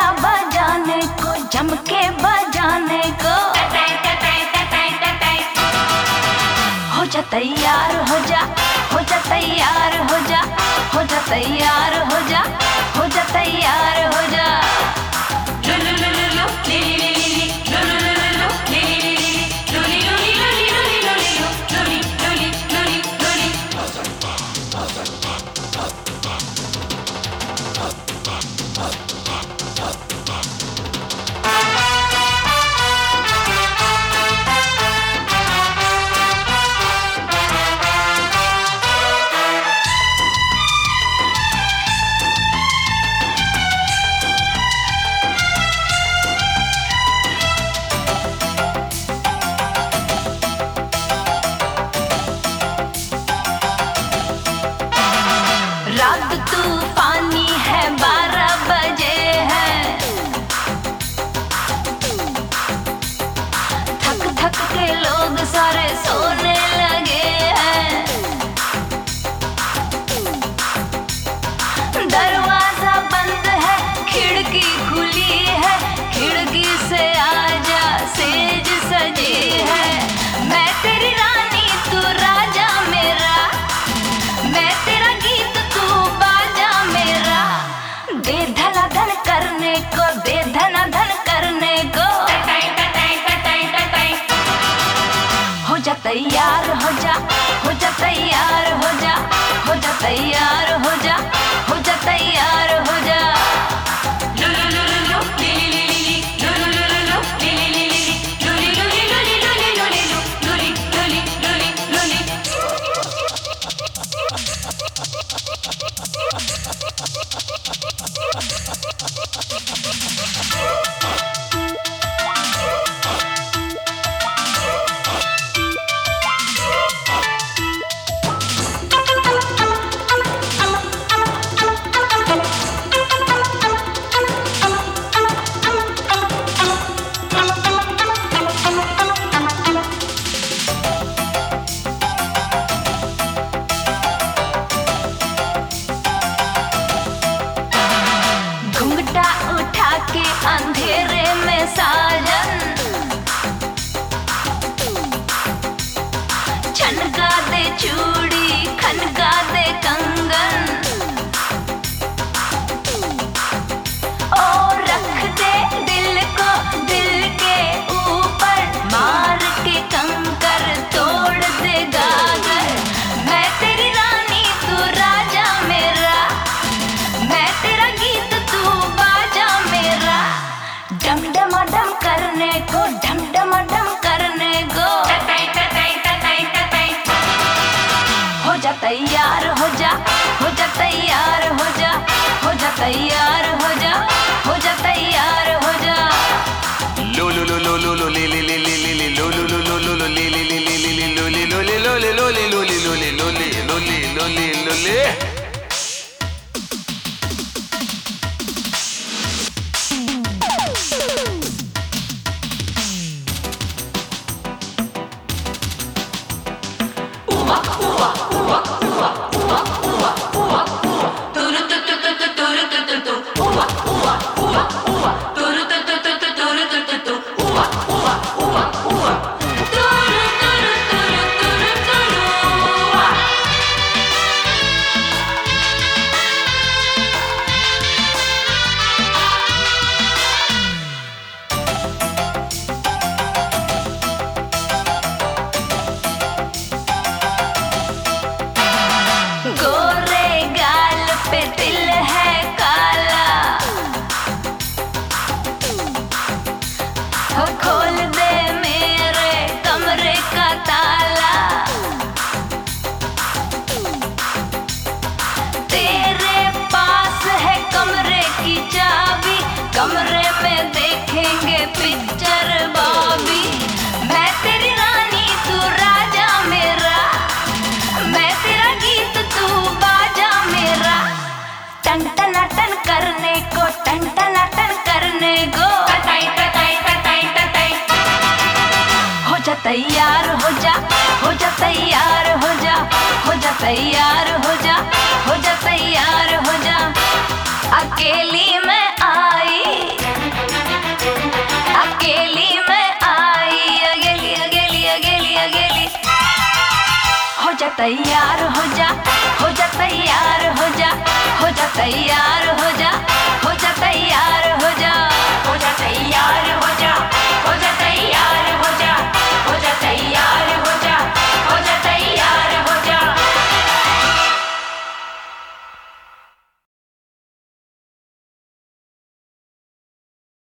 बजाने को, जम के बजाने को। हो जा तैयार, हो जा, हो जा तैयार, हो जा, हो जा तैयार, हो जा, हो जा तैयार, हो जा। रात तूफानी है, 12 बजे है। थक थक के लोग सारे सोने लगे हैं। दरवाजा बंद है, खिड़की खुली है। खिड़की से आजा, सेज सजी है। मैं तेरी रानी, तू राजा मेरा। मैं तेरा गीत, तू बाजा मेरा। दे धनाधन करने को, दे धनाधन करने को। हो जा तैयार, हो जा, हो जा तैयार, हो जा, हो जा तैयार, हो जा, हो जा तैयार, हो जा। घुंघटा उठा के अंधेरे में साजन, छनका दे चूड़ी, खनका दे कंगन। ओ रख दे दिल को दिल के ऊपर, मार के कंकर तोड़ दे गागर। मैं तेरी रानी, तू राजा मेरा। मैं तेरा गीत, तू बाजा मेरा। डम डमा डम करने को, डम डमा डम करने को। हो जा तैयार, हो जा, हो जा तैयार, हो जा, हो जा तैयार, हो जा, हो जा तैयार, हो जा। लो लो लो लो लो लो ले ले ले ले ले ले लो लो लो लो लो लो ले ले ले ले ले ले लो ले लो ले लो ले लो ले लो ले लो ले लो ले लो ले लो ले लो ले। गो जा तैयार हो जा, हो जा तैयार हो जा, हो जा तैयार हो जा, हो जा तैयार हो जा। अकेली मैं आई, अकेली मैं आई, अकेली अकेली अकेली अकेली। हो जा तैयार हो जा, हो जा तैयार हो जा, हो जा तैयार हो जा, हो जा तैयार हो जा, हो जा तैयार हो जा, हो जा तैयार।